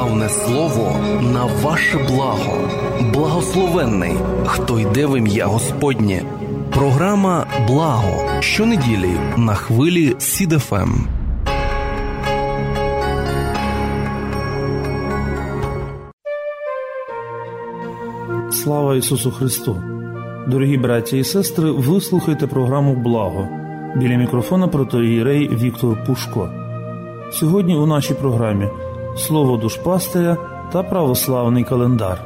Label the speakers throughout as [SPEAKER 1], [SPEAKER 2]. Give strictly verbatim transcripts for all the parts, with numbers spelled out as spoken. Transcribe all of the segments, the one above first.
[SPEAKER 1] Наставне слово на ваше благо. Благословенний, хто йде в ім'я Господнє. Програма «Благо» щонеділі на хвилі Сід еф ем.
[SPEAKER 2] Слава Ісусу Христу! Дорогі браті і сестри, ви слухаєте програму «Благо». Біля мікрофона протоієрей Віктор Пушко. Сьогодні у нашій програмі «Слово душпастиря» та православний календар.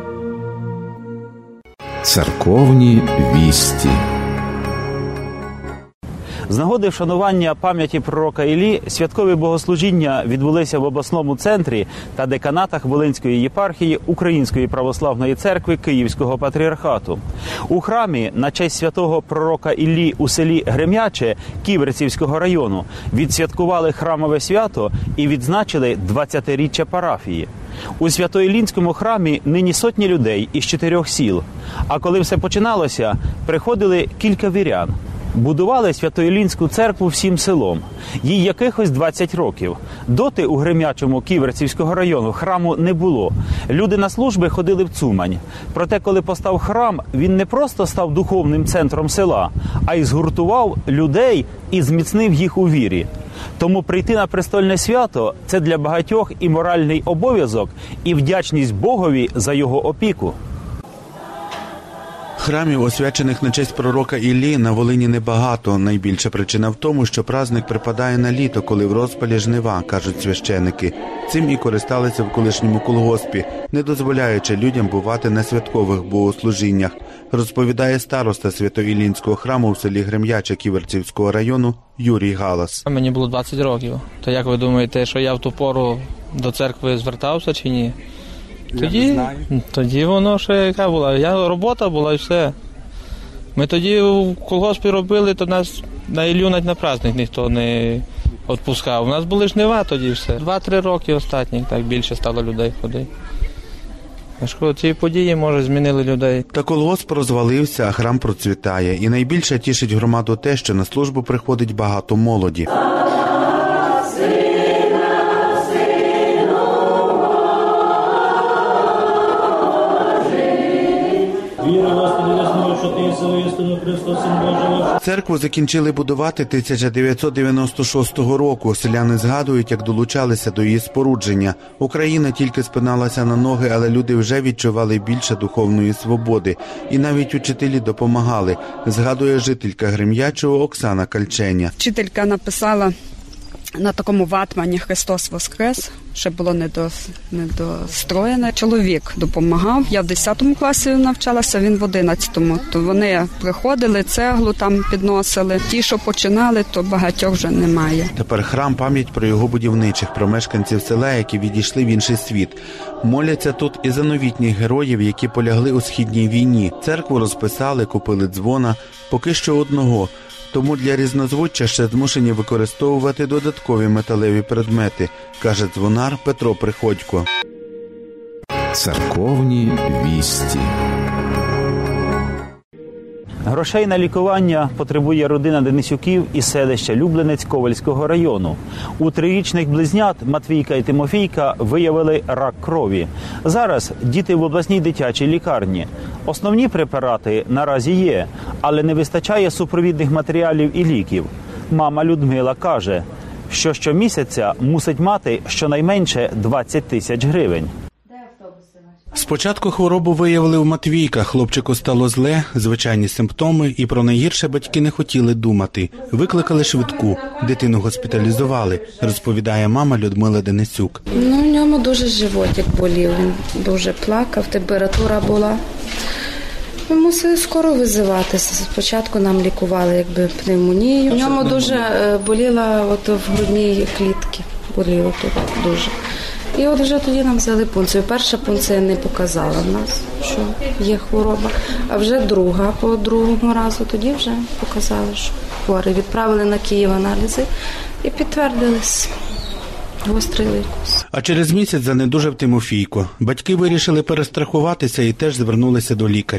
[SPEAKER 3] Церковні вісті.
[SPEAKER 4] З нагоди вшанування пам'яті пророка Іллі святкові богослужіння відбулися в обласному центрі та деканатах Волинської єпархії Української православної церкви Київського патріархату. У храмі на честь святого пророка Іллі у селі Грем'яче Ківерцівського району відсвяткували храмове свято і відзначили двадцятиріччя парафії. У Свято-Іллінському храмі нині сотні людей із чотирьох сіл. А коли все починалося, приходили кілька вірян. Будували Свято-Іллінську церкву всім селом. Їй якихось двадцять років. Доти у Грем'ячому Ківерцівського району храму не було. Люди на служби ходили в Цумань. Проте, коли постав храм, він не просто став духовним центром села, а й згуртував людей і зміцнив їх у вірі. Тому прийти на престольне свято – це для багатьох і моральний обов'язок, і вдячність Богові за його опіку.
[SPEAKER 5] Храмів, освячених на честь пророка Іллі, на Волині небагато. Найбільша причина в тому, що праздник припадає на літо, коли в розпалі жнива, кажуть священики. Цим і користалися в колишньому колгоспі, не дозволяючи людям бувати на святкових богослужіннях, розповідає староста Свято-Іллінського храму в селі Грем'яче Ківерцівського району Юрій Галас.
[SPEAKER 6] Мені було двадцять років. То як ви думаєте, що я в ту пору до церкви звертався чи ні? Тоді, тоді воно ще яка була, я, робота була і все. Ми тоді в колгоспі робили, то нас на Іллю навіть на праздник ніхто не відпускав. У нас були жнива тоді все. Два-три роки останні, так більше стало людей ходити. Ці події, може, змінили людей.
[SPEAKER 5] Та колгосп розвалився, а храм процвітає. І найбільше тішить громаду те, що на службу приходить багато молоді. Церкву закінчили будувати тисяча дев'ятсот дев'яносто шостого року. Селяни згадують, як долучалися до її спорудження. Україна тільки спиналася на ноги, але люди вже відчували більше духовної свободи. І навіть учителі допомагали, згадує жителька Грем'ячого Оксана Кальченя.
[SPEAKER 7] Вчителька написала на такому ватмані «Христос Воскрес», ще було недостроєне. Чоловік допомагав, я в десятому класі навчалася, він в одинадцятому. То вони приходили, цеглу там підносили. Ті, що починали, то багатьох вже немає.
[SPEAKER 5] Тепер храм – пам'ять про його будівничих, про мешканців села, які відійшли в інший світ. Моляться тут і за новітніх героїв, які полягли у східній війні. Церкву розписали, купили дзвона, поки що одного. Тому для різнозвуччя ще змушені використовувати додаткові металеві предмети, каже дзвонар Петро Приходько.
[SPEAKER 3] Церковні вісті.
[SPEAKER 4] Грошей на лікування потребує родина Денисюків із селища Люблинець Ковальського району. У трирічних близнят Матвійка і Тимофійка виявили рак крові. Зараз діти в обласній дитячій лікарні. Основні препарати наразі є, але не вистачає супровідних матеріалів і ліків. Мама Людмила каже, що щомісяця мусить мати щонайменше двадцять тисяч гривень.
[SPEAKER 5] Спочатку хворобу виявили у Матвійка. Хлопчику стало зле, звичайні симптоми, і про найгірше батьки не хотіли думати. Викликали швидку, дитину госпіталізували, розповідає мама Людмила Денисюк.
[SPEAKER 8] Ну, в ньому дуже животик болів, він дуже плакав, температура була. Ми мусили скоро визиватися. Спочатку нам лікували якби пневмонію. В ньому дуже боліла от в грудній клітці, боліло тут дуже. І от вже тоді нам взяли пункцію. Перша пункція не показала в нас, що є хвороба, а вже друга, по другому разу, тоді вже показали, що хворий. Відправили на Київ аналізи і підтвердились гострий лейкоз.
[SPEAKER 5] А через місяць занедужав Тимофійко. Батьки вирішили перестрахуватися і теж звернулися до лікаря.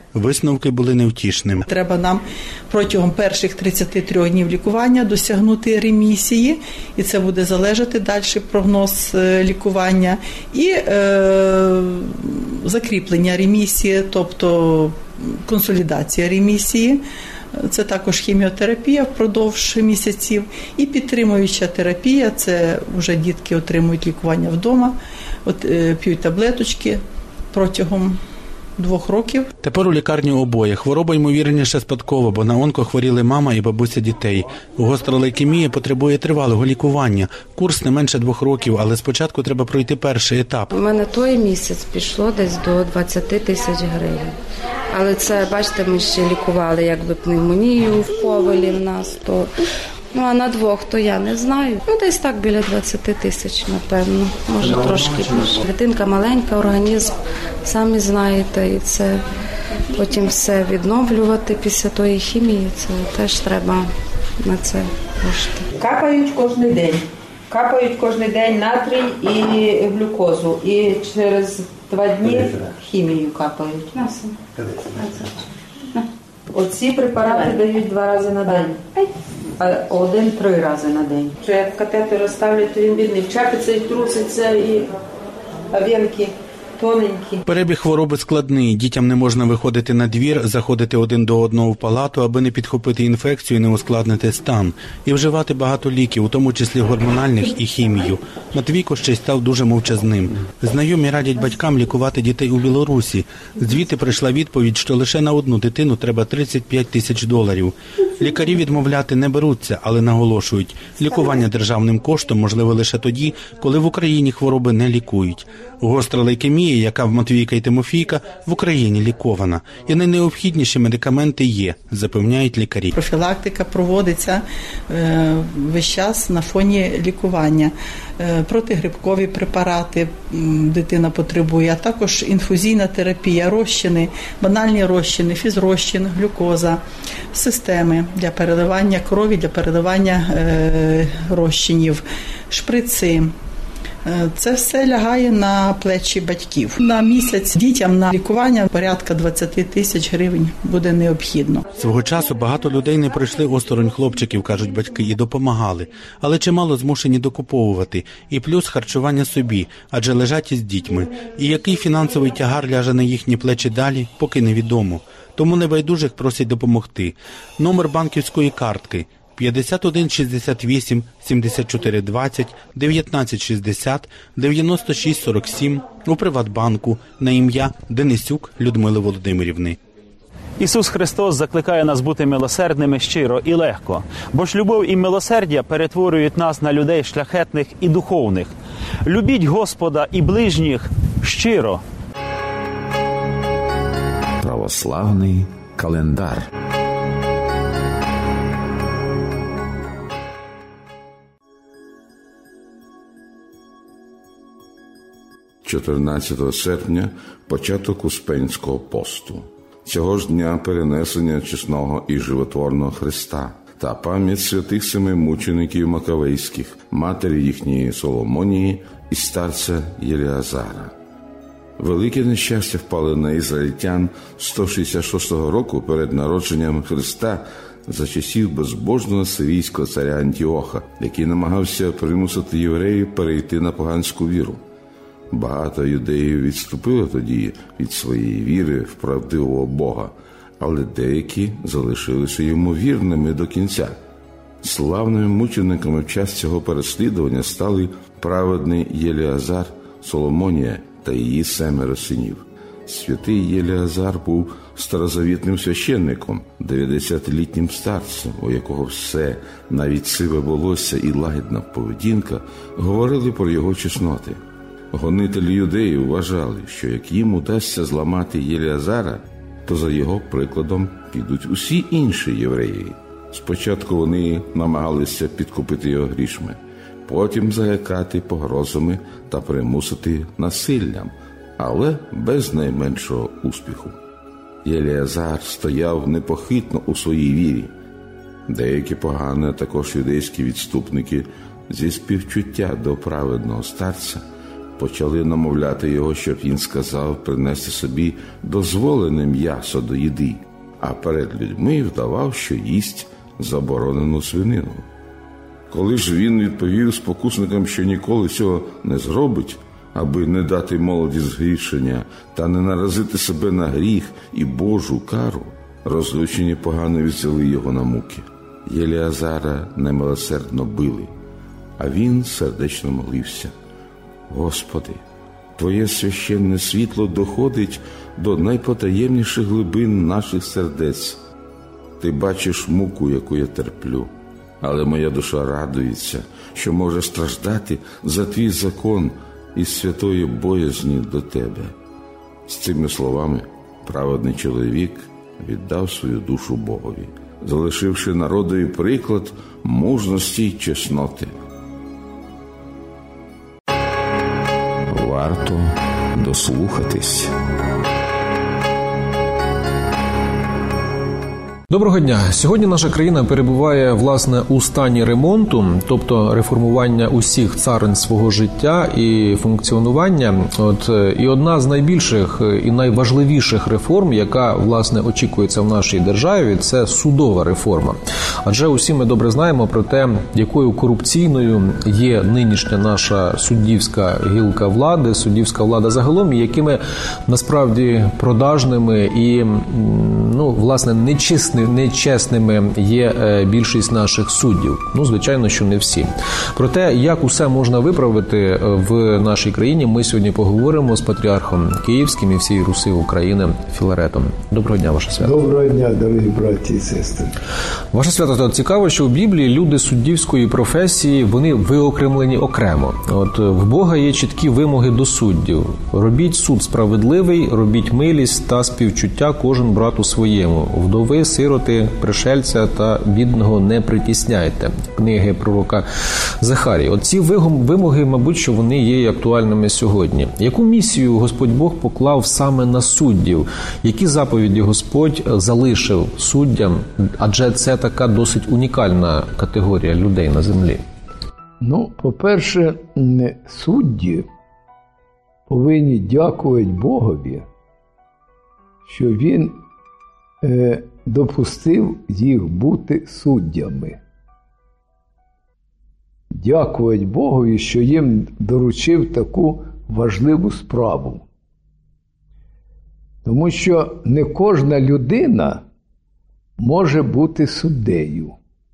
[SPEAKER 5] Висновки були невтішними.
[SPEAKER 9] Треба нам протягом перших тридцяти трьох днів лікування досягнути ремісії, і це буде залежати далі прогноз лікування, і е, закріплення ремісії, тобто консолідація ремісії. Це також хіміотерапія впродовж місяців і підтримуюча терапія. Це вже дітки отримують лікування вдома, от, е, п'ють таблеточки протягом двох років.
[SPEAKER 5] Тепер у лікарні обоє. Хвороба, ймовірніше, спадкова, бо на онко хворіли мама і бабуся дітей. Гостра лейкемія потребує тривалого лікування. Курс не менше двох років, але спочатку треба пройти перший етап.
[SPEAKER 8] У мене той місяць пішло десь до двадцять тисяч гривень. Але це, бачите, ми ще лікували якби пневмонію в Ковелі в нас, то... Ну, а на двох, то я не знаю. Ну, десь так біля двадцять тисяч, напевно. Може, трошки більше. Дитинка маленька, організм, самі знаєте, і це потім все відновлювати після тої хімії, це теж треба на це кошти.
[SPEAKER 10] Капають кожен день. Капають кожен день натрій і глюкозу. І через два дні хімію капають. Оці препарати дають два рази на день. А один-три рази на день. Що як катетер ставлять, то він бідний вчепиться і труситься, і венки тоненькі.
[SPEAKER 5] Перебіг хвороби складний. Дітям не можна виходити на двір, заходити один до одного в палату, аби не підхопити інфекцію і не ускладнити стан. І вживати багато ліків, у тому числі гормональних і хімію. Матвійко ще й став дуже мовчазним. Знайомі радять батькам лікувати дітей у Білорусі. Звідти прийшла відповідь, що лише на одну дитину треба тридцять п'ять тисяч доларів. Лікарі відмовляти не беруться, але наголошують, лікування державним коштом можливо лише тоді, коли в Україні хвороби не лікують. Гостра лейкемія, яка в Матвійка і Тимофійка, в Україні лікована. І найнеобхідніші медикаменти є, запевняють лікарі.
[SPEAKER 9] Профілактика проводиться е, весь час на фоні лікування. Е, протигрибкові препарати м, дитина потребує, а також інфузійна терапія, розчини, банальні розчини, фізрозчин, глюкоза, системи для переливання крові, для переливання е, розчинів, шприци. Це все лягає на плечі батьків. На місяць дітям на лікування порядка двадцять тисяч гривень буде необхідно.
[SPEAKER 5] Свого часу багато людей не пройшли осторонь хлопчиків, кажуть батьки, і допомагали. Але чимало змушені докуповувати. І плюс харчування собі, адже лежать із дітьми. І який фінансовий тягар ляже на їхні плечі далі, поки невідомо. Тому небайдужих просять допомогти. Номер банківської картки – п'ятдесят один шістдесят вісім сімдесят чотири двадцять дев'ятнадцять шістдесят дев'яносто шість сорок сім у Приватбанку на ім'я Денисюк Людмили Володимирівни.
[SPEAKER 4] Ісус Христос закликає нас бути милосердними щиро і легко, бо ж любов і милосердя перетворюють нас на людей шляхетних і духовних. Любіть Господа і ближніх щиро.
[SPEAKER 3] Православний календар.
[SPEAKER 11] чотирнадцятого серпня – початок Успенського посту. Цього ж дня перенесення чесного і животворного Христа та пам'ять святих семи мучеників Макавейських, матері їхньої Соломонії і старця Єліазара. Велике нещастя впало на ізраїльтян сто шістдесят шостого року перед народженням Христа за часів безбожного сирійського царя Антіоха, який намагався примусити євреїв перейти на поганську віру. Багато юдеїв відступило тоді від своєї віри в правдивого Бога, але деякі залишилися йому вірними до кінця. Славними мучениками в час цього переслідування стали праведний Єліазар, Соломонія та її семеро синів. Святий Єліазар був старозавітним священником, дев'ятдесятилітнім старцем, у якого все, навіть сиве волосся і лагідна поведінка, говорили про його чесноти. Гонителі юдеїв вважали, що як їм удасться зламати Єліазара, то за його прикладом підуть усі інші євреї. Спочатку вони намагалися підкупити його грішми, потім залякати погрозами та примусити насиллям, але без найменшого успіху. Єліазар стояв непохитно у своїй вірі. Деякі погані, а також юдейські відступники зі співчуття до праведного старця почали намовляти його, щоб він сказав принести собі дозволене м'ясо до їди, а перед людьми вдавав, що їсть заборонену свинину. Коли ж він відповів спокусникам, що ніколи цього не зробить, аби не дати молоді згрішення та не наразити себе на гріх і Божу кару, розлючені погано взяли його на муки. Єліазара немилосердно били, а він сердечно молився: «Господи, Твоє священне світло доходить до найпотаємніших глибин наших сердець. Ти бачиш муку, яку я терплю, але моя душа радується, що може страждати за Твій закон із святої боязні до Тебе». З цими словами праведний чоловік віддав свою душу Богові, залишивши народові приклад мужності й чесноти.
[SPEAKER 3] Варто дослухатись.
[SPEAKER 12] Доброго дня! Сьогодні наша країна перебуває, власне, у стані ремонту, тобто реформування усіх царин свого життя і функціонування. От, і одна з найбільших і найважливіших реформ, яка, власне, очікується в нашій державі, це судова реформа. Адже усі ми добре знаємо про те, якою корупційною є нинішня наша суддівська гілка влади, суддівська влада загалом, і якими, насправді, продажними і, ну, власне, нечесними нечесними є більшість наших суддів. Ну, звичайно, що не всі. Про те, як усе можна виправити в нашій країні, ми сьогодні поговоримо з патріархом Київським і всієї Руси України Філаретом. Доброго дня, Ваше свято.
[SPEAKER 13] Доброго дня, дорогі браті і сестри.
[SPEAKER 12] Ваше свято, цікаво, що в Біблії люди суддівської професії, вони виокремлені окремо. От в Бога є чіткі вимоги до суддів. Робіть суд справедливий, робіть милість та співчуття кожен брату своєму. Вдови, сироти, пришельця та бідного не притісняйте. Книги пророка Захарії. От ці вимоги, мабуть, що вони є актуальними сьогодні. Яку місію Господь Бог поклав саме на суддів? Які заповіді Господь залишив суддям? Адже це така досить унікальна категорія людей на землі.
[SPEAKER 13] Ну, по-перше, судді повинні дякувати Богові, що Він е, допустив їх бути суддями. Дякувати Богові, що їм доручив таку важливу справу. Тому що не кожна людина може бути суддею.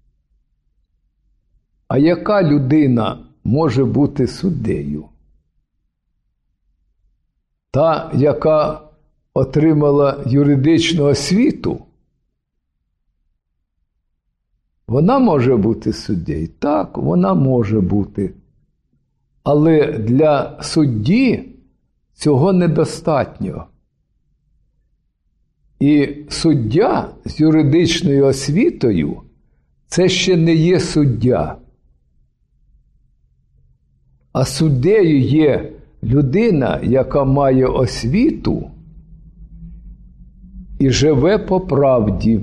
[SPEAKER 13] А яка людина може бути суддею? Та, яка отримала юридичну освіту, вона може бути суддею. Так, вона може бути. Але для судді цього недостатньо. І суддя з юридичною освітою – це ще не є суддя. А суддею є людина, яка має освіту і живе по правді,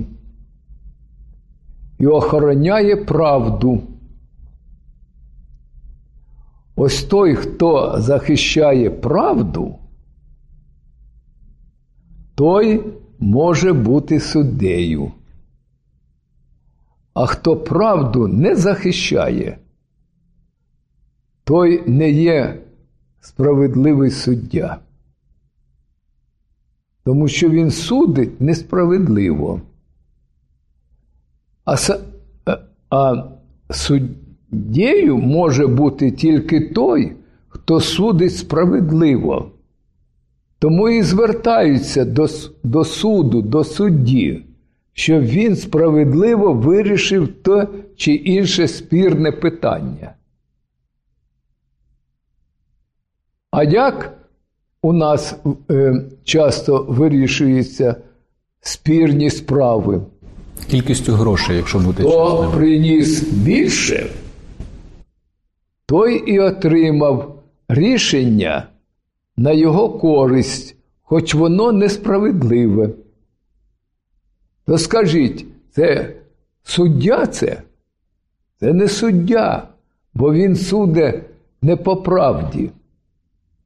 [SPEAKER 13] і охороняє правду. Ось той, хто захищає правду, той може бути суддею. А хто правду не захищає, той не є справедливий суддя. Тому що він судить несправедливо. А, а суддею може бути тільки той, хто судить справедливо. Тому і звертаються до, до суду, до судді, щоб він справедливо вирішив те чи інше спірне питання. А як у нас е, часто вирішуються спірні справи?
[SPEAKER 12] Кількістю грошей, якщо бути
[SPEAKER 13] чесним.
[SPEAKER 12] Хто
[SPEAKER 13] приніс більше, той і отримав рішення на його користь, хоч воно несправедливе. То скажіть, це суддя це? Це не суддя, бо він судить не по правді.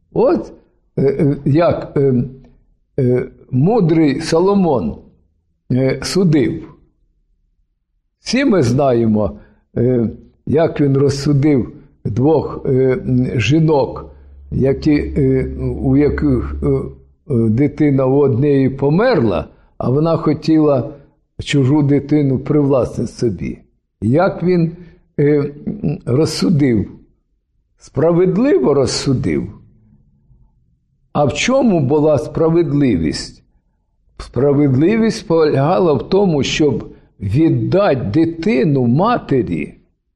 [SPEAKER 13] От е, як е, е, мудрий Соломон е, судив. Всі ми знаємо, е, як він розсудив двох е, жінок, які, е, у яких е, дитина у однієї померла, а вона хотіла чужу дитину привласнити собі. Як він е, розсудив? Справедливо розсудив. А в чому була справедливість? Справедливість полягала в тому, щоб віддати дитину матері,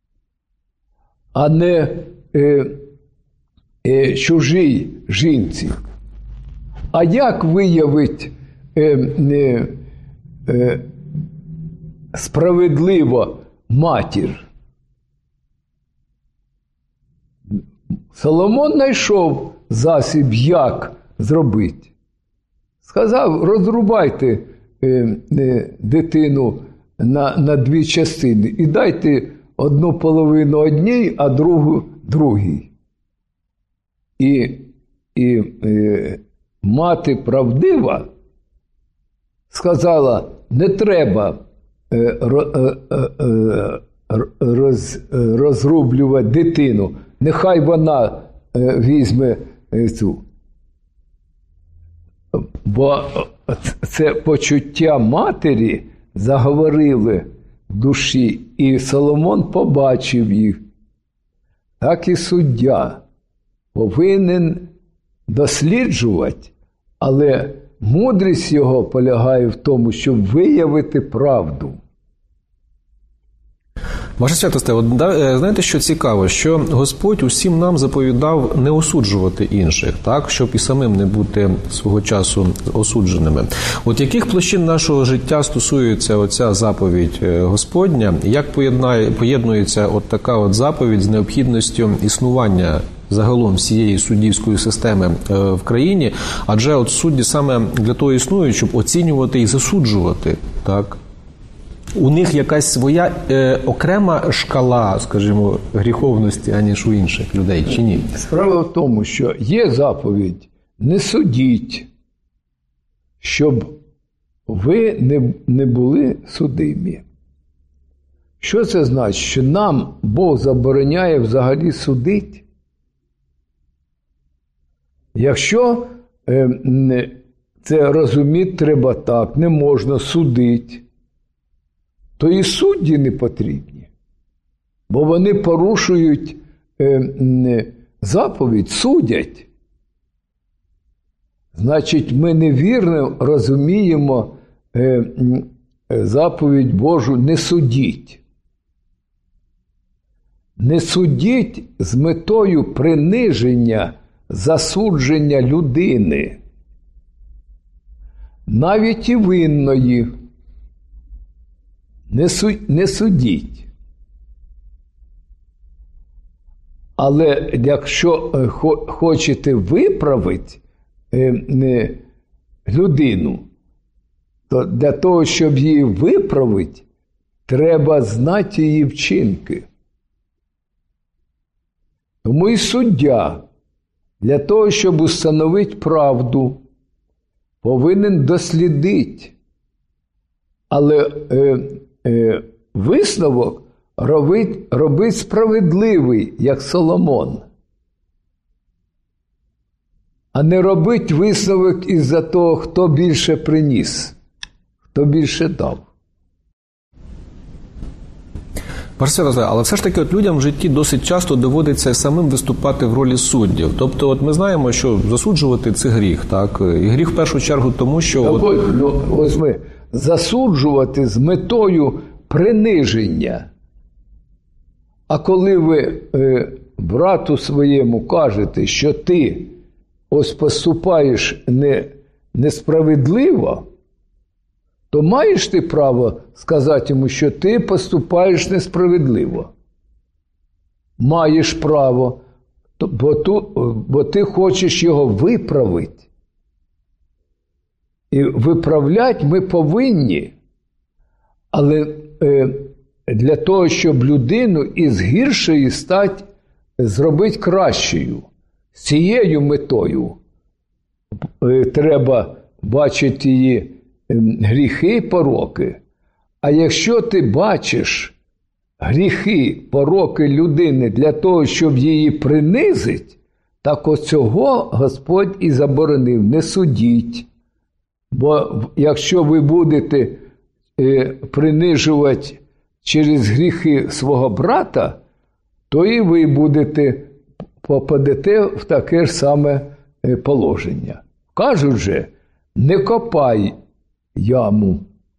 [SPEAKER 13] а не е, е, чужій жінці. А як виявити е, е, е, справедливо матір? Соломон знайшов засіб, як зробити. Сказав, розрубайте е, е, дитину на, на дві частини і дайте одну половину одній, а другу другій. І, і е, мати правдива сказала, не треба е, е, е, роз, розрублювати дитину, нехай вона е, візьме е, цю. Бо це почуття матері заговорили в душі, і Соломон побачив їх. Так і суддя повинен досліджувати, але мудрість його полягає в тому, щоб виявити правду.
[SPEAKER 12] Ваше святосте, от, знаєте, що цікаво, що Господь усім нам заповідав не осуджувати інших, так, щоб і самим не бути свого часу осудженими. От яких площин нашого життя стосується оця заповідь Господня, як поєднає, поєднується от така от заповідь з необхідністю існування загалом всієї суддівської системи в країні, адже от судді саме для того існують, щоб оцінювати і засуджувати, так? У них якась своя е, окрема шкала, скажімо, гріховності, аніж у інших людей, чи ні?
[SPEAKER 13] Справа в тому, що є заповідь «не судіть», щоб ви не, не були судимі. Що це значить? Що нам Бог забороняє взагалі судити? Якщо е, це розуміти треба так, не можна судити, то і судді не потрібні, бо вони порушують е, заповідь, судять. Значить, ми невірно розуміємо е, заповідь Божу «не судіть». Не судіть з метою приниження, засудження людини, навіть і винної. Не, су, не судіть. Але якщо е, хо, хочете виправити е, е, людину, то для того, щоб її виправити, треба знати її вчинки. Тому і суддя для того, щоб установити правду, повинен дослідити. Але е, е, висновок робить, робить справедливий, як Соломон. А не робить висновок із-за того, хто більше приніс, хто більше дав.
[SPEAKER 12] Але все ж таки от людям в житті досить часто доводиться самим виступати в ролі суддів. Тобто от ми знаємо, що засуджувати – це гріх, так? І гріх в першу чергу тому, що...
[SPEAKER 13] Так, от... ну, ось ми, засуджувати з метою приниження. А коли ви е, брату своєму кажете, що ти ось поступаєш не, несправедливо, то маєш ти право сказати йому, що ти поступаєш несправедливо. Маєш право, бо, ту, бо ти хочеш його виправити. І виправляти ми повинні, але е, для того, щоб людину із гіршої стати, зробити кращою, З цією метою треба бачити її гріхи, пороки. А якщо ти бачиш гріхи, пороки людини для того, щоб її принизити, так оцього Господь і заборонив: не судіть. Бо якщо ви будете е, принижувати через гріхи свого брата, то і ви будете, попадете в таке ж саме положення. Кажуть же, не копай яму.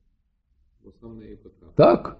[SPEAKER 13] Так?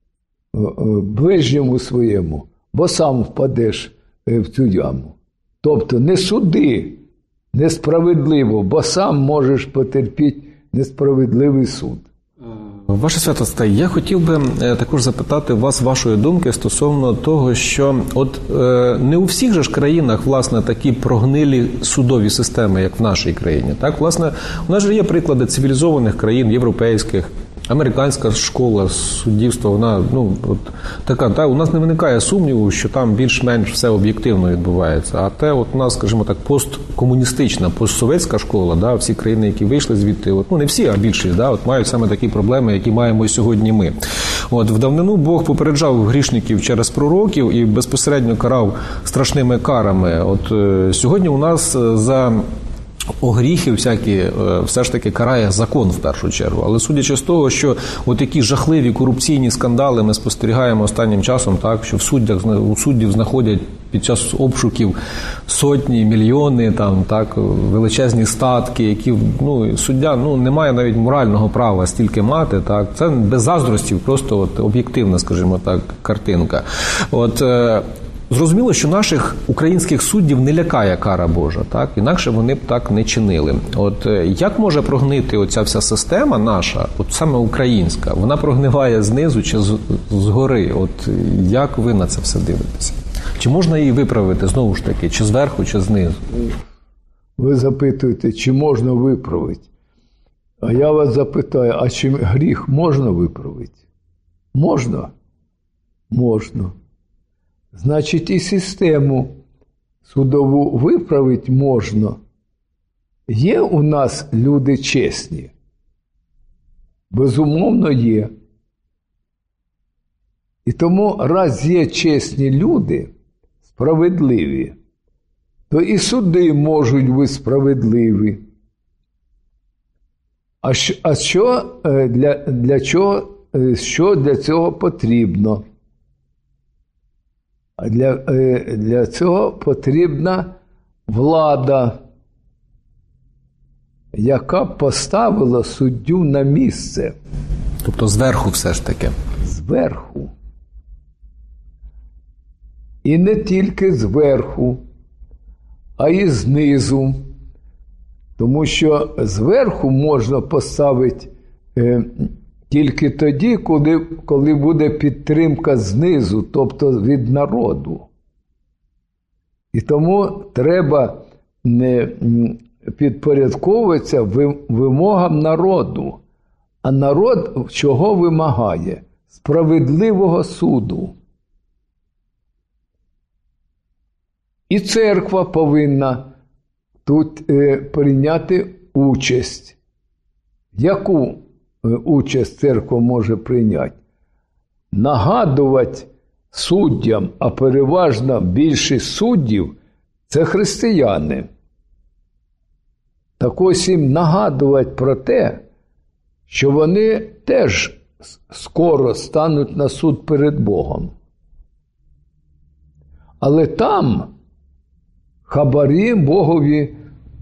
[SPEAKER 13] Ближньому своєму, бо сам впадеш в цю яму. Тобто не суди несправедливо, бо сам можеш потерпіти несправедливий суд.
[SPEAKER 12] Ваше святосте, я хотів би також запитати вас вашої думки стосовно того, що от е, не у всіх же ж країнах, власне, такі прогнилі судові системи, як в нашій країні. Так, власне, у нас же є приклади цивілізованих країн, європейських. Американська школа суддівства, вона, ну, от така, та, у нас не виникає сумніву, що там більш-менш все об'єктивно відбувається. А те, от у нас, скажімо так, посткомуністична, постсовєтська школа, да, всі країни, які вийшли звідти, от, ну, не всі, а більшість, да, от, мають саме такі проблеми, які маємо і сьогодні ми. От, в давнину Бог попереджав грішників через пророків і безпосередньо карав страшними карами. От, е, сьогодні у нас за огріхи всякі все ж таки карає закон в першу чергу. Але судячи з того, що от такі жахливі корупційні скандали ми спостерігаємо останнім часом, так, що в суддях, у суддів знаходять під час обшуків сотні, мільйони, там, так, величезні статки, які, ну, суддя, ну, не має навіть морального права стільки мати, так, це без заздростів, просто от об'єктивна, скажімо так, картинка. От, зрозуміло, що наших українських суддів не лякає кара Божа, так? Інакше вони б так не чинили. От як може прогнити оця вся система наша, от саме українська, вона прогниває знизу чи з, згори? От як ви на це все дивитеся? Чи можна її виправити, знову ж таки, чи зверху, чи знизу?
[SPEAKER 13] Ви запитуєте, чи можна виправити? А я вас запитаю, а чи гріх можна виправити? Можна? Можна. Значить, і систему судову виправити можна. Є у нас люди чесні? Безумовно, є. І тому, раз є чесні люди, справедливі, то і суди можуть бути справедливі. А що, а що для, для чого, що для цього потрібно? А для, для цього потрібна влада, яка поставила суддю на місце.
[SPEAKER 12] Тобто зверху все ж таки?
[SPEAKER 13] Зверху. І не тільки зверху, а й знизу. Тому що зверху можна поставити е, тільки тоді, коли, коли буде підтримка знизу, тобто від народу. І тому треба не підпорядковуватися вимогам народу. А народ чого вимагає? Справедливого суду. І церква повинна тут е, прийняти участь. Яку участь церква може прийняти? Нагадувати суддям, а переважно більшість суддів – це християни. Так ось їм нагадувати про те, що вони теж скоро стануть на суд перед Богом. Але там хабарі Богові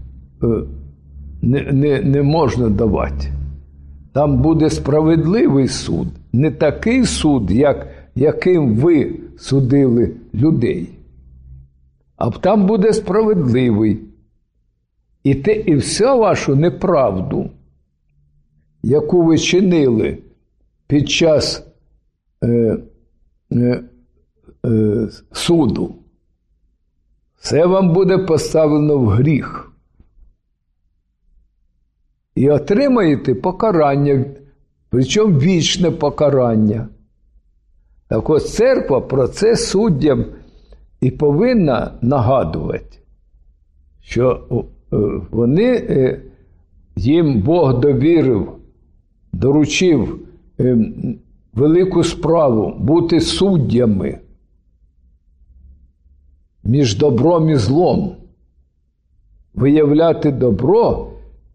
[SPEAKER 13] не, не, не можна давати. Там буде справедливий суд, не такий суд, як, яким ви судили людей. А там буде справедливий. І те, і всю вашу неправду, яку ви чинили під час е, е, е, суду, все вам буде поставлено в гріх. І отримаєте покарання, причому вічне покарання. Так ось церква про це суддям і повинна нагадувати. що вони, їм Бог довірив, доручив велику справу бути суддями між добром і злом, виявляти добро,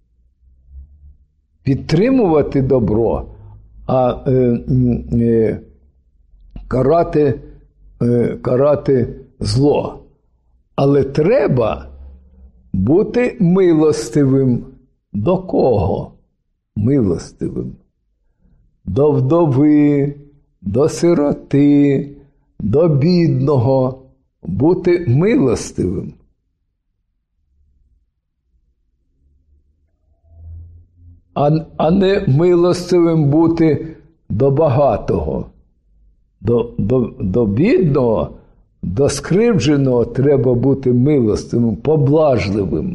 [SPEAKER 13] підтримувати добро, а е, е, карати, е, карати зло. Але треба бути милостивим. До кого? Милостивим. До вдови, до сироти, до бідного. Бути милостивим. А, а не милостивим бути до багатого. До, до, до бідного, до скривдженого треба бути милостивим, поблажливим.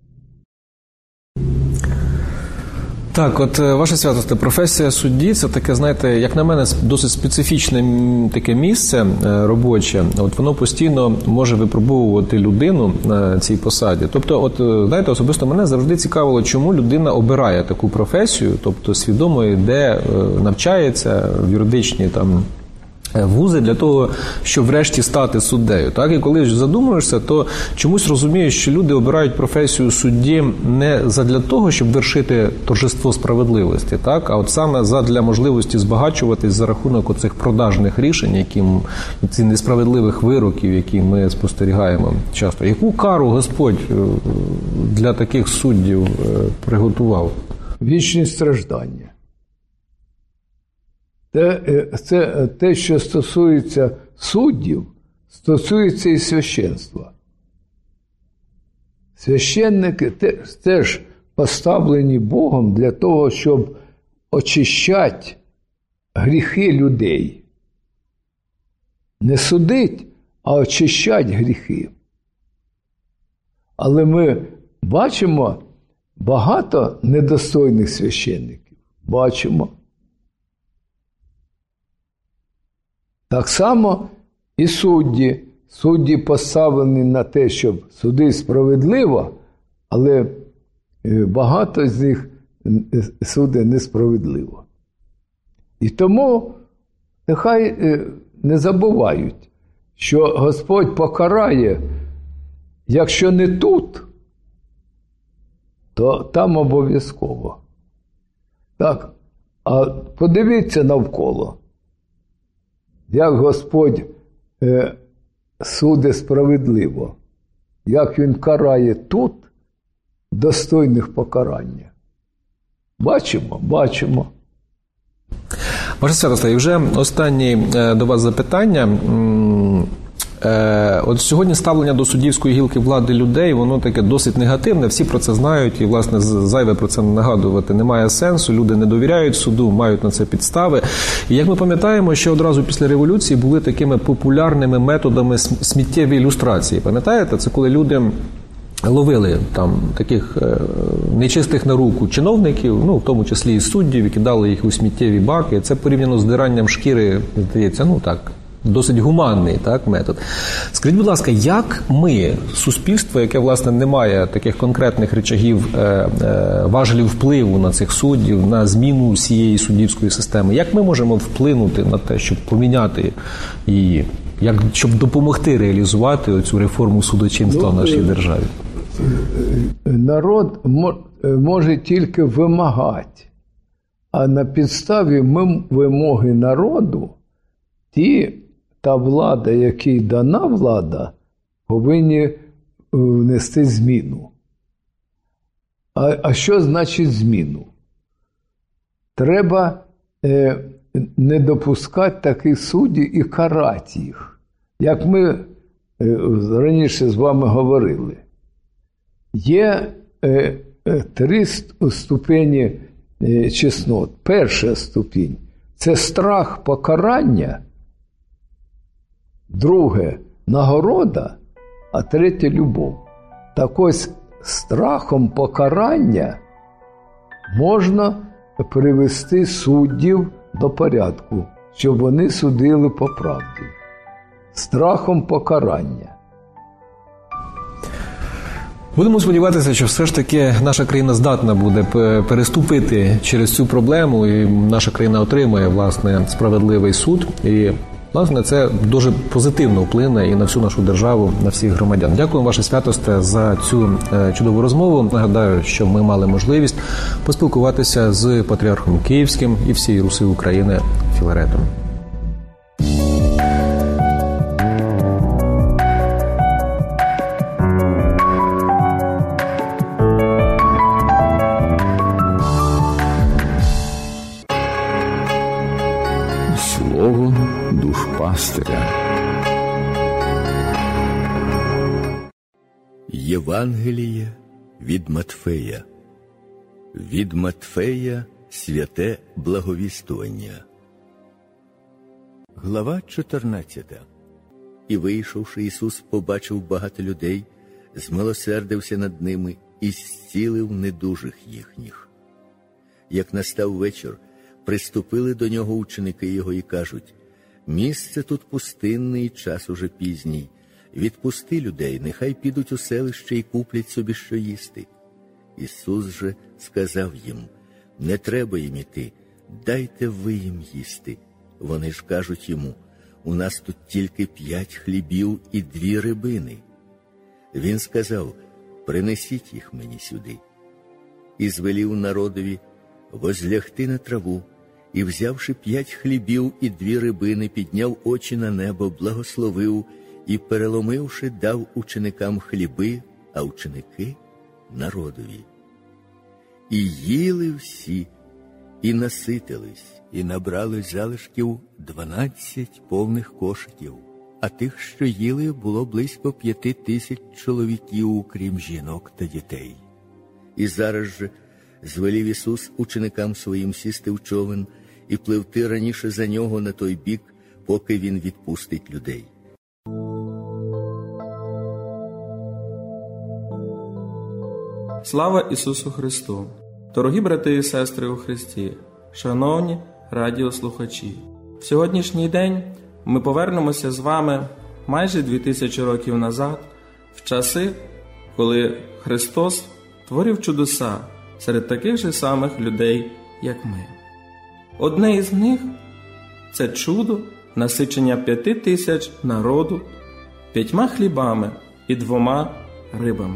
[SPEAKER 12] Так, от ваше святосте, професія судді – це таке, знаєте, як на мене, досить специфічне таке місце робоче. От воно постійно може випробовувати людину на цій посаді. Тобто, от знаєте, особисто мене завжди цікавило, чому людина обирає таку професію, тобто свідомо йде, навчається в юридичній там вузи для того, щоб врешті стати суддею. Так? І коли задумуєшся, то чомусь розумієш, що люди обирають професію судді не задля того, щоб вершити торжество справедливості, так? А от саме задля можливості збагачуватись за рахунок оцих продажних рішень, які, ці несправедливих вироків, які ми спостерігаємо часто. Яку кару Господь для таких суддів приготував?
[SPEAKER 13] Вічні страждання. Те, це те, що стосується суддів, стосується і священства. Священники теж поставлені Богом для того, щоб очищати гріхи людей. Не судить, а очищати гріхи. Але ми бачимо багато недостойних священників. Бачимо. Так само і судді. Судді поставлені на те, щоб судити справедливо, але багато з них судить несправедливо. І тому нехай не забувають, що Господь покарає, якщо не тут, то там обов'язково. Так, а подивіться навколо. Як Господь е, судить справедливо, як Він карає тут достойних покарання. Бачимо, бачимо.
[SPEAKER 12] Ваше святосте, і вже останнє до вас запитання. От сьогодні ставлення до суддівської гілки влади людей, воно таке досить негативне, всі про це знають, і, власне, зайве про це нагадувати немає сенсу, люди не довіряють суду, мають на це підстави. І як ми пам'ятаємо, ще одразу після революції були такими популярними методами сміттєві ілюстрації. Пам'ятаєте? Це коли люди ловили там таких е, нечистих на руку чиновників, ну, в тому числі і суддів, і кидали їх у сміттєві баки. Це порівняно з диранням шкіри, здається, ну так, досить гуманний, так, метод. Скажіть, будь ласка, як ми, суспільство, яке, власне, не має таких конкретних речагів, е, е, важелів впливу на цих суддів, на зміну всієї суддівської системи, як ми можемо вплинути на те, щоб поміняти її, як, щоб допомогти реалізувати оцю реформу судочинства в нашій державі?
[SPEAKER 13] Народ може тільки вимагати, а на підставі вимоги народу ті, та влада, якій дана влада, повинні внести зміну. А, а що значить зміну? Треба е, не допускати таких суддів і карати їх. Як ми е, раніше з вами говорили, є е, е, три ступені е, чеснот. Перша ступінь – це страх покарання, друге – нагорода, а третє – любов. Так ось страхом покарання можна привести суддів до порядку, щоб вони судили по правді. Страхом покарання.
[SPEAKER 12] Будемо сподіватися, що все ж таки наша країна здатна буде переступити через цю проблему, і наша країна отримає, власне, справедливий суд. І, власне, це дуже позитивно вплине і на всю нашу державу, на всіх громадян. Дякую, Ваше Святосте, за цю чудову розмову. Нагадаю, що ми мали можливість поспілкуватися з патріархом Київським і всієї Руси України Філаретом.
[SPEAKER 3] Слово душпастиря.
[SPEAKER 14] Євангеліє від Матфея. Від Матфея святе благовістування. Глава чотирнадцята. І, вийшовши, Ісус побачив багато людей, змилосердився над ними і зцілив недужих їхніх. Як настав вечір, приступили до нього ученики його і кажуть: «Місце тут пустинне і час уже пізній. Відпусти людей, нехай підуть у селище і куплять собі що їсти». Ісус же сказав їм: «Не треба їм іти, дайте ви їм їсти». Вони ж кажуть йому: «У нас тут тільки п'ять хлібів і дві рибини». Він сказав: «Принесіть їх мені сюди». І звелів народові возлягти на траву, і, взявши п'ять хлібів і дві рибини, підняв очі на небо, благословив і, переломивши, дав ученикам хліби, а ученики – народові. І їли всі, і наситились, і набрали залишків дванадцять повних кошиків, а тих, що їли, було близько п'яти тисяч чоловіків, крім жінок та дітей. І зараз же звелів Ісус ученикам своїм сісти в човен і пливти раніше за нього на той бік, поки він відпустить людей.
[SPEAKER 2] Слава Ісусу Христу! Дорогі брати і сестри у Христі, шановні радіослухачі! В сьогоднішній день ми повернемося з вами майже дві тисячі років назад, в часи, коли Христос творив чудеса серед таких же самих людей, як ми. Одне із них – це чудо насичення п'яти тисяч народу п'ятьма хлібами і двома рибами.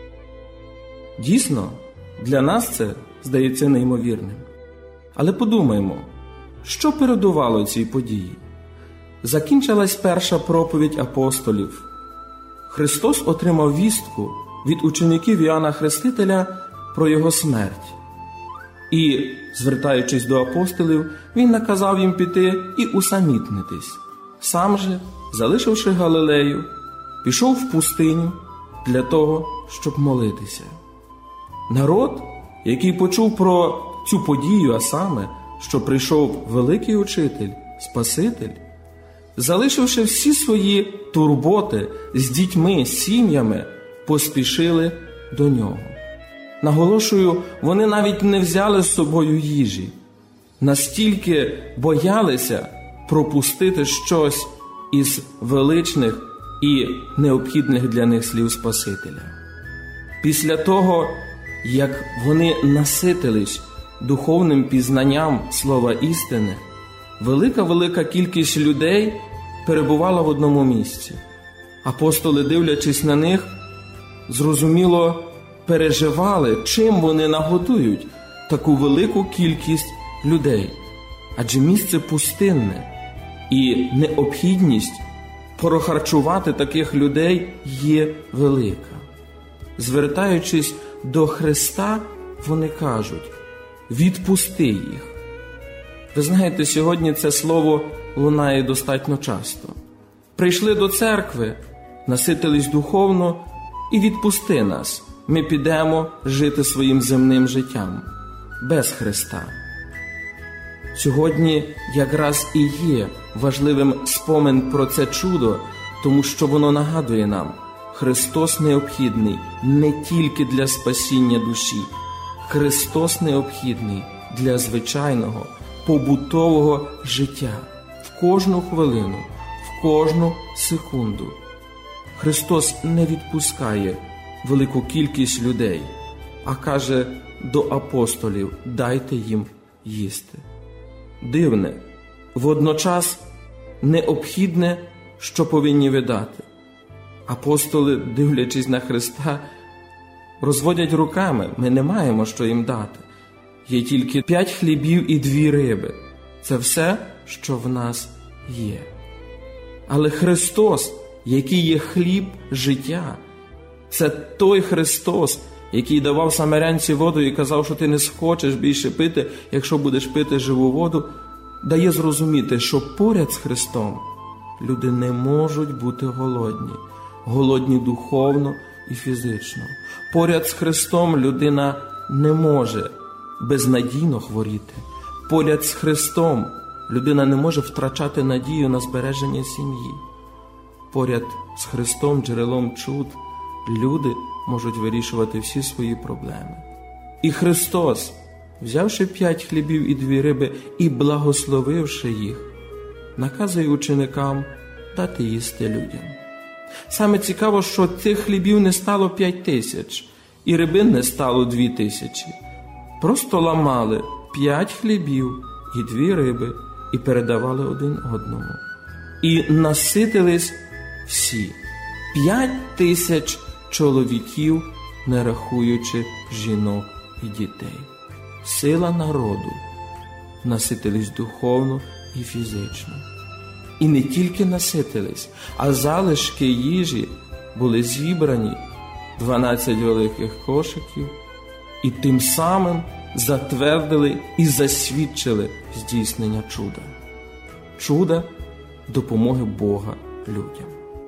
[SPEAKER 2] Дійсно, для нас це здається неймовірним. Але подумаймо, що передувало цій події? Закінчилась перша проповідь апостолів. Христос отримав вістку від учеників Іоанна Хрестителя про його смерть. І, звертаючись до апостолів, він наказав їм піти і усамітнитись. Сам же, залишивши Галилею, пішов в пустиню для того, щоб молитися. Народ, який почув про цю подію, а саме, що прийшов великий учитель, Спаситель, залишивши всі свої турботи з дітьми, сім'ями, поспішили до нього. Наголошую, вони навіть не взяли з собою їжі. Настільки боялися пропустити щось із величних і необхідних для них слів Спасителя. Після того, як вони наситились духовним пізнанням слова істини, велика-велика кількість людей перебувала в одному місці. Апостоли, дивлячись на них, зрозуміло переживали, чим вони нагодують таку велику кількість людей. Адже місце пустинне, і необхідність прохарчувати таких людей є велика. Звертаючись до Христа, вони кажуть: «Відпусти їх». Ви знаєте, сьогодні це слово лунає достатньо часто. Прийшли до церкви, наситились духовно, і відпусти нас. Ми підемо жити своїм земним життям, без Христа. Сьогодні якраз і є важливим спомин про це чудо, тому що воно нагадує нам: Христос необхідний не тільки для спасіння душі. Христос необхідний для звичайного, побутового життя. В кожну хвилину, в кожну секунду. Христос не відпускає
[SPEAKER 15] велику кількість людей, а каже до апостолів: дайте їм їсти. Дивне, водночас необхідне, що повинні ви дати. Апостоли, дивлячись на Христа, розводять руками: ми не маємо що їм дати. Є тільки п'ять хлібів і дві риби. Це все, що в нас є. Але Христос, який є хліб життя, це той Христос, який давав самарянці воду і казав, що ти не схочеш більше пити, якщо будеш пити живу воду, дає зрозуміти, що поряд з Христом люди не можуть бути голодні. Голодні духовно і фізично. Поряд з Христом людина не може безнадійно хворіти. Поряд з Христом людина не може втрачати надію на збереження сім'ї. Поряд з Христом, джерелом чуд, люди можуть вирішувати всі свої проблеми. І Христос, взявши п'ять хлібів і дві риби і благословивши їх, наказує ученикам дати їсти людям. Саме цікаво, що цих хлібів не стало п'ять тисяч, і рибин не стало дві тисячі. Просто ламали п'ять хлібів і дві риби і передавали один одному. І наситились всі. П'ять тисяч чоловіків, не рахуючи жінок і дітей. Сила народу. Наситились духовно і фізично. І не тільки наситились, а залишки їжі були зібрані, дванадцять великих кошиків, і тим самим затвердили і засвідчили здійснення чуда. Чуда допомоги Бога людям.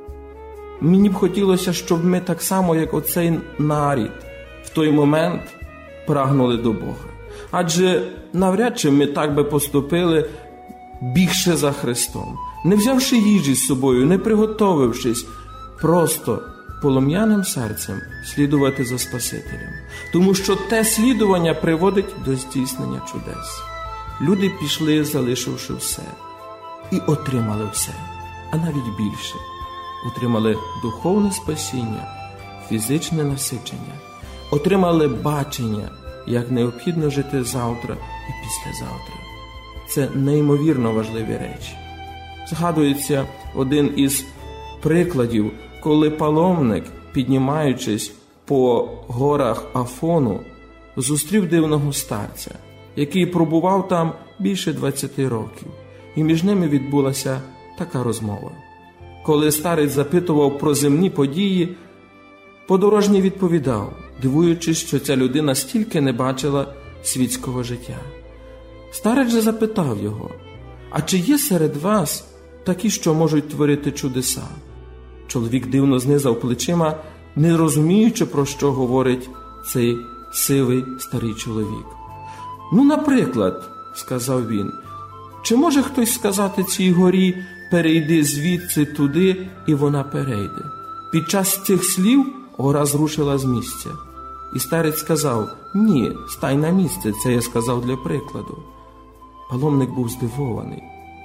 [SPEAKER 15] Мені б хотілося, щоб ми так само, як оцей нарід, в той момент прагнули до Бога. Адже навряд чи ми так би поступили, бігши за Христом, не взявши їжі з собою, не приготовившись, просто полум'яним серцем слідувати за Спасителем. Тому що те слідування приводить до здійснення чудес. Люди пішли, залишивши все, і отримали все, а навіть більше. Отримали духовне спасіння, фізичне насичення, отримали бачення, як необхідно жити завтра і післязавтра. Це неймовірно важливі речі. Згадується один із прикладів, коли паломник, піднімаючись по горах Афону, зустрів дивного старця, який пробував там більше двадцяти років, і між ними відбулася така розмова. Коли старець запитував про земні події, подорожній відповідав, дивуючись, що ця людина стільки не бачила світського життя. Старець же запитав його: а чи є серед вас такі, що можуть творити чудеса? Чоловік дивно знизав плечима, не розуміючи, про що говорить цей сивий старий чоловік. «Ну, наприклад, – сказав він, – чи може хтось сказати цій горі: перейди звідси туди, і вона перейде?» Під час цих слів гора зрушила з місця. І старець сказав: «Ні, стай на місце, це я сказав для прикладу». Паломник був здивований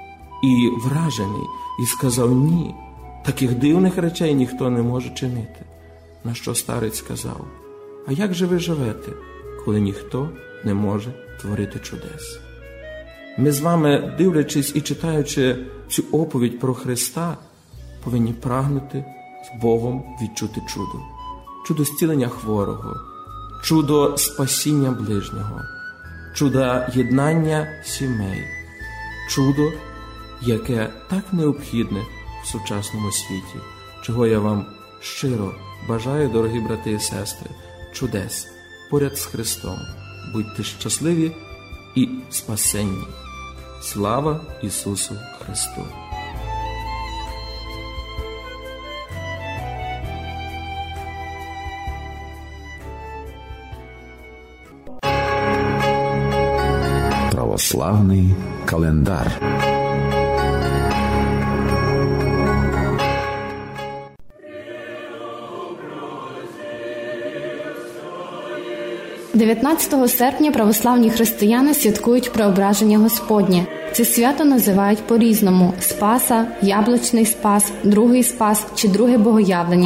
[SPEAKER 15] і вражений, і сказав: «Ні, таких дивних речей ніхто не може чинити». На що старець сказав: «А як же ви живете, коли ніхто не може творити чудес?» Ми з вами, дивлячись і читаючи цю оповідь про Христа, повинні прагнути з Богом відчути чудо. Чудо зцілення хворого, чудо спасіння ближнього, чудо єднання сімей, чудо, яке так необхідне в сучасному світі, чого я вам щиро бажаю, дорогі брати і сестри, чудес поряд з Христом. Будьте щасливі і спасенні. Слава Ісусу Христу!
[SPEAKER 3] Православний календар.
[SPEAKER 16] дев'ятнадцятого серпня православні християни святкують Преображення Господнє. Це свято називають по-різному – Спаса, Яблучний Спас, Другий Спас чи Друге Богоявлення.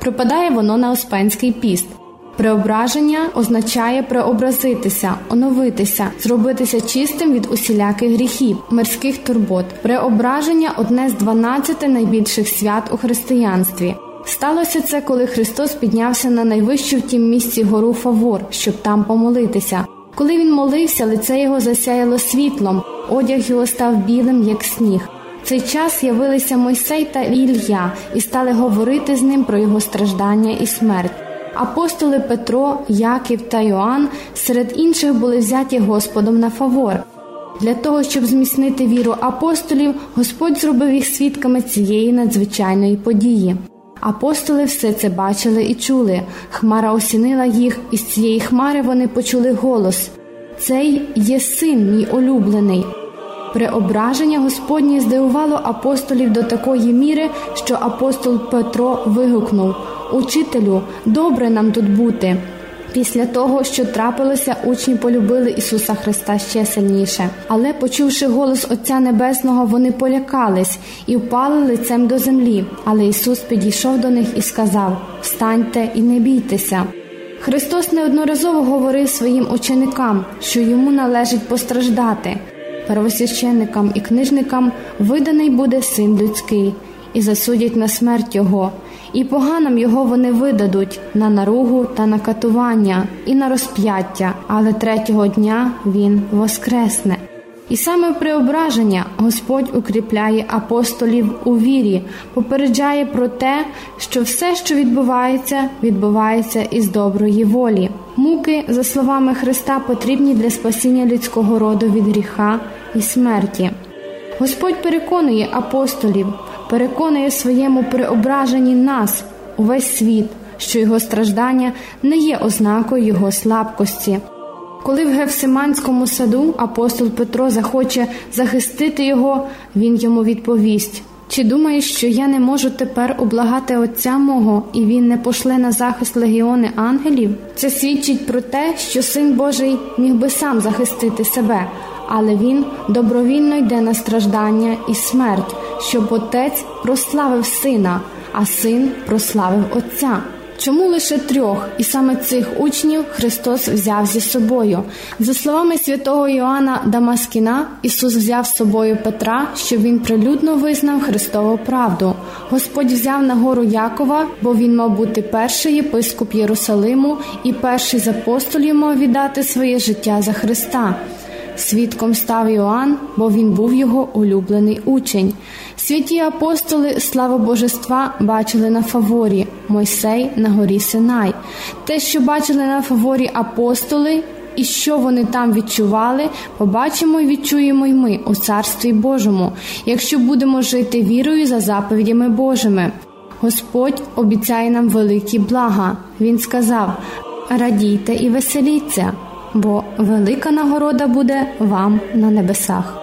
[SPEAKER 16] Припадає воно на Успенський піст. Преображення означає преобразитися, оновитися, зробитися чистим від усіляких гріхів, мирських турбот. Преображення – одне з дванадцяти найбільших свят у християнстві. Сталося це, коли Христос піднявся на найвищу в тім місці гору Фавор, щоб там помолитися. Коли він молився, лице його засяяло світлом, одяг його став білим, як сніг. В цей час явилися Мойсей та Ілля і стали говорити з ним про його страждання і смерть. Апостоли Петро, Яків та Йоанн серед інших були взяті Господом на Фавор. Для того, щоб зміцнити віру апостолів, Господь зробив їх свідками цієї надзвичайної події. Апостоли все це бачили і чули. Хмара осінила їх, і з цієї хмари вони почули голос: «Цей є син мій улюблений». Преображення Господнє здивувало апостолів до такої міри, що апостол Петро вигукнув: «Учителю, добре нам тут бути». Після того, що трапилося, учні полюбили Ісуса Христа ще сильніше. Але, почувши голос Отця Небесного, вони полякались і впали лицем до землі. Але Ісус підійшов до них і сказав: «Встаньте і не бійтеся». Христос неодноразово говорив своїм ученикам, що йому належить постраждати. Первосвященникам і книжникам виданий буде Син Людський, і засудять на смерть Його, і поганам Його вони видадуть на наругу та на катування, і на розп'яття, але третього дня Він воскресне. І саме в преображення Господь укріпляє апостолів у вірі, попереджає про те, що все, що відбувається, відбувається із доброї волі. Муки, за словами Христа, потрібні для спасіння людського роду від гріха і смерті. Господь переконує апостолів, переконує в своєму преображенні нас, увесь світ, що його страждання не є ознакою його слабкості. Коли в Гефсиманському саду апостол Петро захоче захистити його, він йому відповість: «Чи думаєш, що я не можу тепер облагати Отця мого, і він не пошле на захист легіони ангелів?» Це свідчить про те, що Син Божий міг би сам захистити себе, але він добровільно йде на страждання і смерть, щоб Отець прославив Сина, а Син прославив Отця. Чому лише трьох, і саме цих учнів Христос взяв зі собою? За словами святого Йоанна Дамаскіна, Ісус взяв з собою Петра, щоб він прилюдно визнав Христову правду. Господь взяв на гору Якова, бо він мав бути перший єпископ Єрусалиму і перший з апостолів мав віддати своє життя за Христа. Свідком став Іоанн, бо він був його улюблений учень. Святі апостоли славу Божества бачили на Фаворі, Мойсей на горі Синай. Те, що бачили на Фаворі апостоли і що вони там відчували, побачимо і відчуємо й ми у Царстві Божому, якщо будемо жити вірою за заповідями Божими. Господь обіцяє нам великі блага. Він сказав: «Радійте і веселіться, бо велика нагорода буде вам на небесах».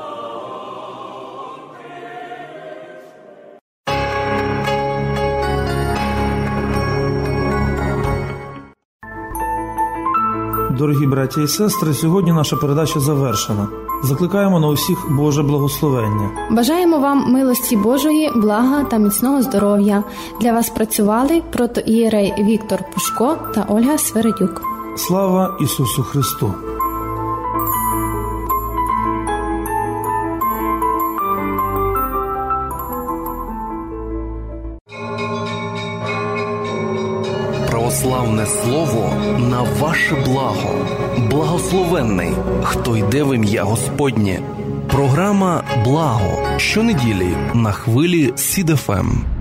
[SPEAKER 2] Дорогі браті і сестри, сьогодні наша передача завершена. Закликаємо на усіх Боже благословення.
[SPEAKER 16] Бажаємо вам милості Божої, блага та міцного здоров'я. Для вас працювали протоієрей Віктор Пушко та Ольга Свередюк.
[SPEAKER 2] Слава Ісусу Христу!
[SPEAKER 1] Православне слово на ваше благо. Благословенний, хто йде в ім'я Господнє. Програма «Благо» щонеділі на хвилі Сід еф ем.